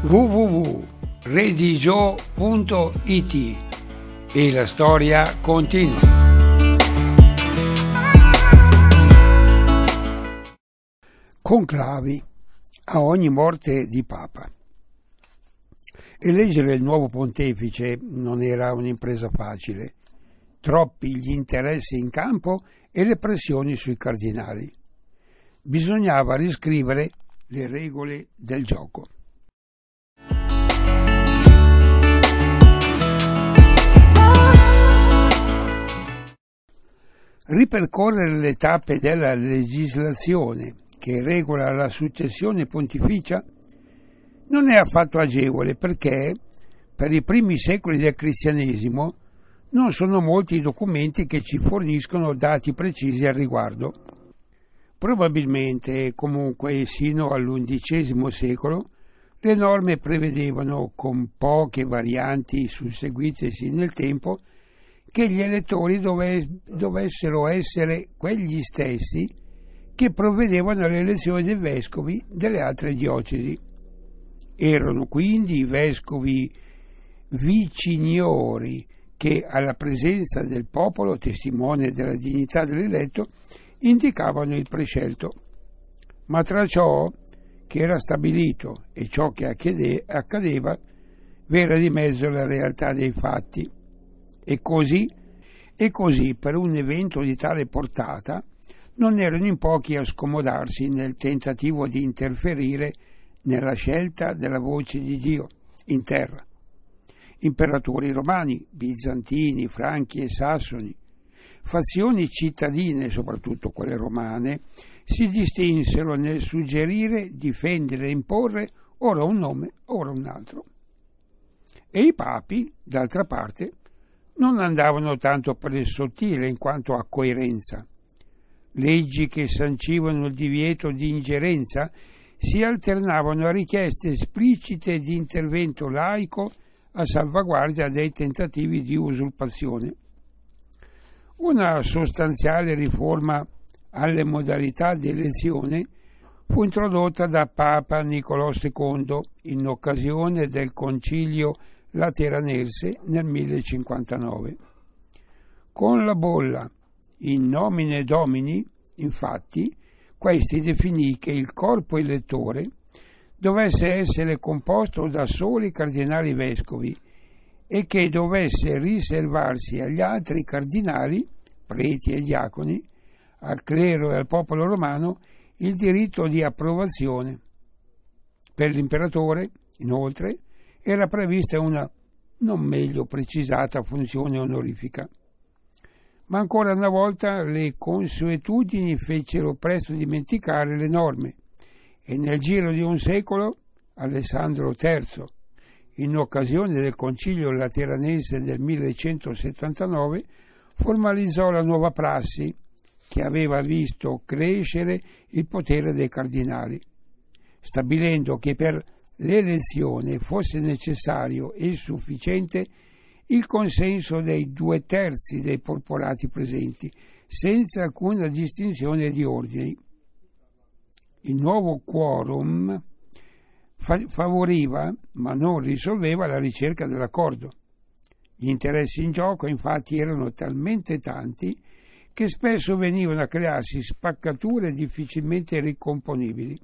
www.redigio.it e la storia continua. Conclavi a ogni morte di Papa. Eleggere il nuovo pontefice non era un'impresa facile. Troppi gli interessi in campo e le pressioni sui cardinali. Bisognava riscrivere le regole del gioco. Ripercorrere le tappe della legislazione che regola la successione pontificia non è affatto agevole perché, per i primi secoli del cristianesimo, non sono molti i documenti che ci forniscono dati precisi al riguardo. Probabilmente, comunque, sino all'undicesimo secolo, le norme prevedevano, con poche varianti susseguitesi nel tempo, che gli elettori dovessero essere quegli stessi che provvedevano all'elezione dei vescovi delle altre diocesi. Erano quindi i vescovi viciniori che, alla presenza del popolo, testimone della dignità dell'eletto, indicavano il prescelto. Ma tra ciò che era stabilito e ciò che accadeva, v'era di mezzo la realtà dei fatti. E così, per un evento di tale portata, non erano in pochi a scomodarsi nel tentativo di interferire nella scelta della voce di Dio in terra. Imperatori romani, bizantini, franchi e sassoni, fazioni cittadine, soprattutto quelle romane, si distinsero nel suggerire, difendere e imporre ora un nome, ora un altro. E i papi, d'altra parte, non andavano tanto per il sottile in quanto a coerenza. Leggi che sancivano il divieto di ingerenza si alternavano a richieste esplicite di intervento laico a salvaguardia dei tentativi di usurpazione. Una sostanziale riforma alle modalità di elezione fu introdotta da Papa Nicolò II in occasione del Concilio Lateranense nel 1059. Con la bolla In nomine Domini, infatti, questi definì che il corpo elettore dovesse essere composto da soli cardinali vescovi e che dovesse riservarsi agli altri cardinali, preti e diaconi, al clero e al popolo romano il diritto di approvazione. Per l'imperatore, inoltre, era prevista una non meglio precisata funzione onorifica. Ma ancora una volta le consuetudini fecero presto dimenticare le norme e nel giro di un secolo Alessandro III, in occasione del Concilio Lateranense del 1179, formalizzò la nuova prassi che aveva visto crescere il potere dei cardinali, stabilendo che per l'elezione fosse necessario e sufficiente il consenso dei 2/3 dei popolati presenti, senza alcuna distinzione di ordini. Il nuovo quorum favoriva, ma non risolveva la ricerca dell'accordo. Gli interessi in gioco, infatti, erano talmente tanti che spesso venivano a crearsi spaccature difficilmente ricomponibili.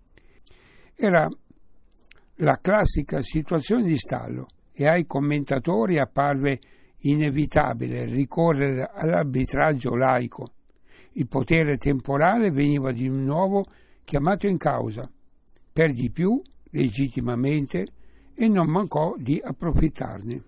Era la classica situazione di stallo e ai commentatori apparve inevitabile ricorrere all'arbitraggio laico. Il potere temporale veniva di nuovo chiamato in causa, per di più legittimamente, e non mancò di approfittarne.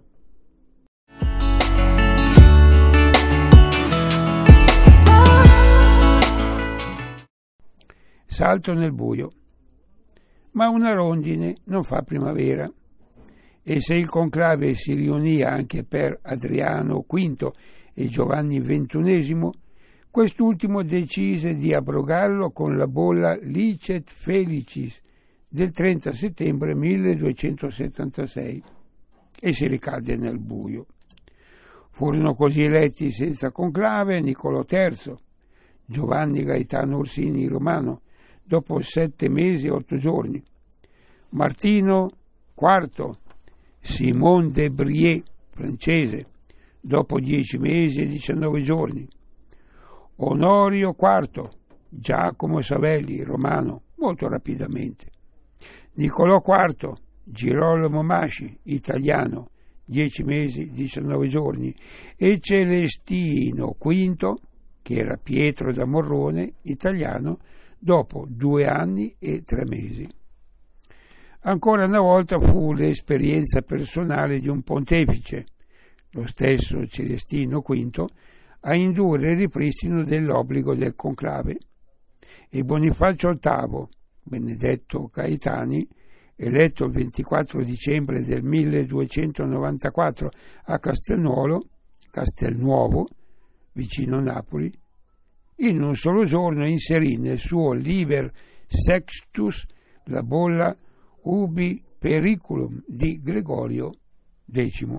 Salto nel buio. Ma una rondine non fa primavera, e se il conclave si riunì anche per Adriano V e Giovanni XXI, quest'ultimo decise di abrogarlo con la bolla Licet Felicis del 30 settembre 1276 e si ricadde nel buio. Furono così eletti senza conclave Niccolò III, Giovanni Gaetano Orsini Romano, dopo 7 mesi e 8 giorni, Martino IV, Simone de Brie, francese, dopo 10 mesi e 19 giorni. Onorio IV, Giacomo Savelli, romano, molto rapidamente. Nicolò IV, Girolamo Masci, italiano, 10 mesi, 19 giorni. E Celestino V, che era Pietro da Morrone, italiano, dopo 2 anni e 3 mesi. Ancora una volta fu l'esperienza personale di un pontefice, lo stesso Celestino V, a indurre il ripristino dell'obbligo del conclave, e Bonifacio VIII, Benedetto Gaetani, eletto il 24 dicembre del 1294 a Castelnuovo, vicino Napoli, in un solo giorno inserì nel suo Liber Sextus la bolla Ubi Periculum di Gregorio X.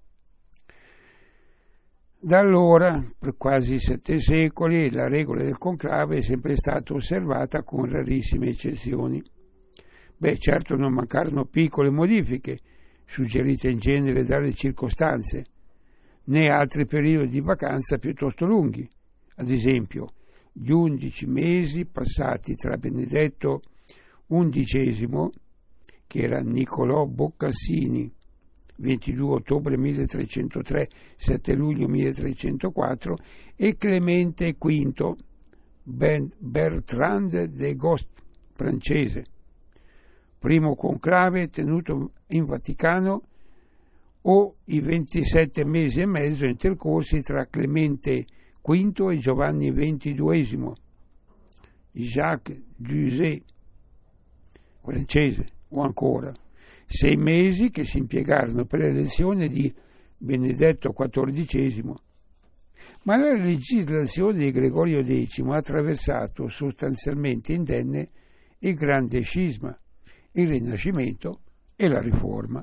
Da allora, per quasi 7 secoli, la regola del conclave è sempre stata osservata con rarissime eccezioni. Certo non mancarono piccole modifiche, suggerite in genere dalle circostanze, né altri periodi di vacanza piuttosto lunghi. Ad esempio, gli 11 mesi passati tra Benedetto XI, che era Niccolò Boccassini, 22 ottobre 1303, 7 luglio 1304, e Clemente V, Bertrand de Gost, francese, primo conclave tenuto in Vaticano, o i 27 mesi e mezzo intercorsi tra Clemente V e Giovanni XXII, Jacques Dusay, francese, o ancora 6 mesi che si impiegarono per l'elezione di Benedetto XIV. Ma la legislazione di Gregorio X ha attraversato sostanzialmente indenne il grande scisma, il Rinascimento e la Riforma.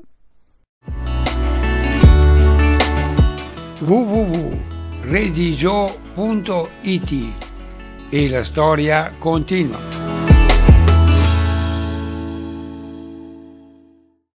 www.redigio.it e la storia continua.